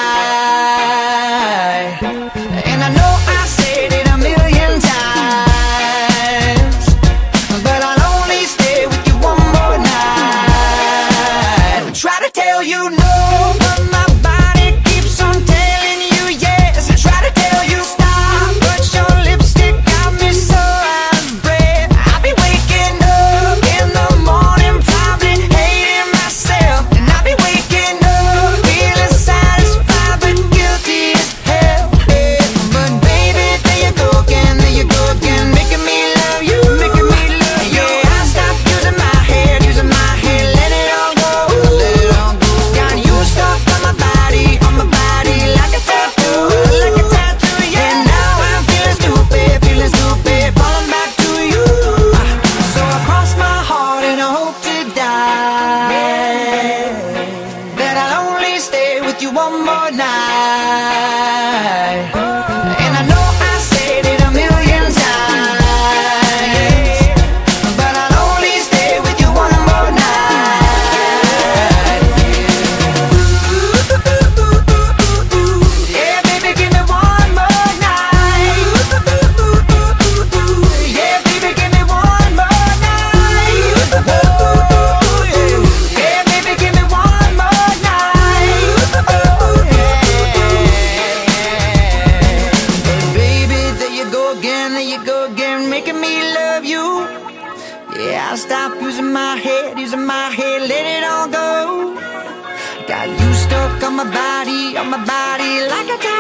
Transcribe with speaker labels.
Speaker 1: night. And I know I said it a million times, but I'll only stay with you one more night. Try to tell you no, but my body keeps on telling you yes. I try to tell you stop, but your lipstick got me so out of breath. I'll be waking up in the morning, probably hating myself. And I'll be waking up feeling satisfied, but guilty as hell. But baby, there you go again, making me love you, making me love you. Yeah, I stopped using my head, let it all go, let it all go. Got you stuck on my body like a tattoo, yeah. And now I'm feeling stupid, falling back to you. So I cross my heart and I hope to die, that I'll only stay with you one more night. And I know I said it a million times, but I'll only stay with you one more night. Yeah, baby, give me one more night. Yeah, baby, give me one more night. Yeah, baby, give me one more night. Baby, there you go again, making me love you. Yeah, I'll stop using my head, let it all go. Got you stuck on my body like a